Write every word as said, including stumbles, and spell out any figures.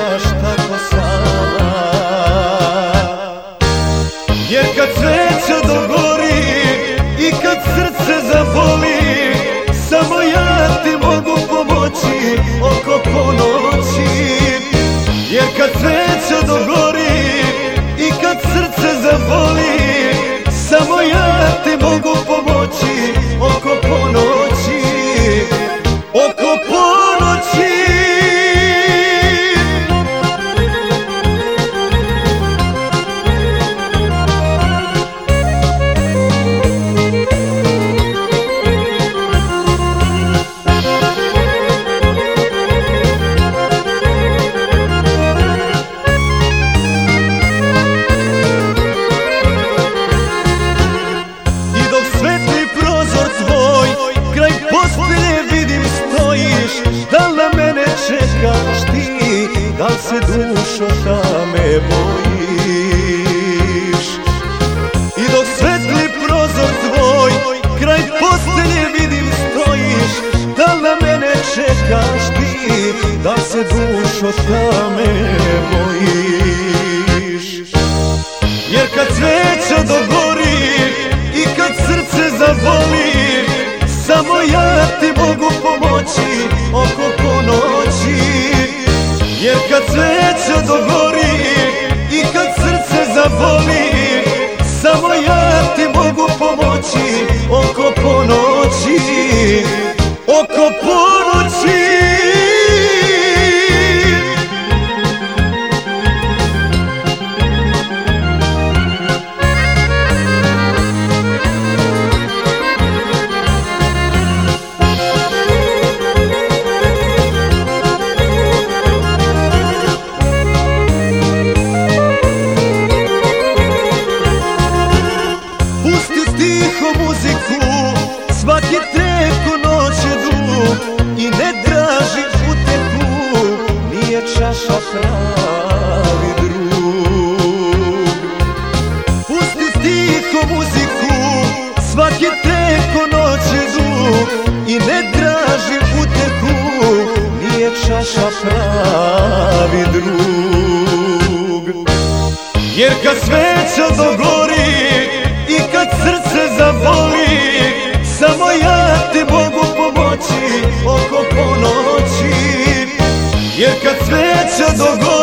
baš tako sama. Jer kad sveća dogori i kad srce zaboli, samo ja ti mogu pomoći oko ponoći. Jer kad sveća dogori i kad srce zaboli, samo ja ti mogu pomoći oko ponoći, oko ponoći. Čekaš ti, da li se dušo da me bojiš? I dok svetli prozor tvoj kraj postelje vidim stojiš, da li na mene čekaš ti, da li se dušo da me bojiš? Jer kad sveća dogori i kad srce zaboli, samo ja ti mogu pomoći oko ponoći. Jer kad sveća dogori i kad srce zaboli, samo ja ti mogu pomoći oko ponoći, oko ponoći. Svaki trek u noć je dug i ne traži utehu, nije čaša pravi drug. Pusti tiho muziku, svaki trek u noć je dug i ne traži utehu, nije čaša pravi drug. Jer kad sveća dogori i kad srce zaboli, samo ja ti mogu pomoći oko ponoći. Jer kad sveća dogori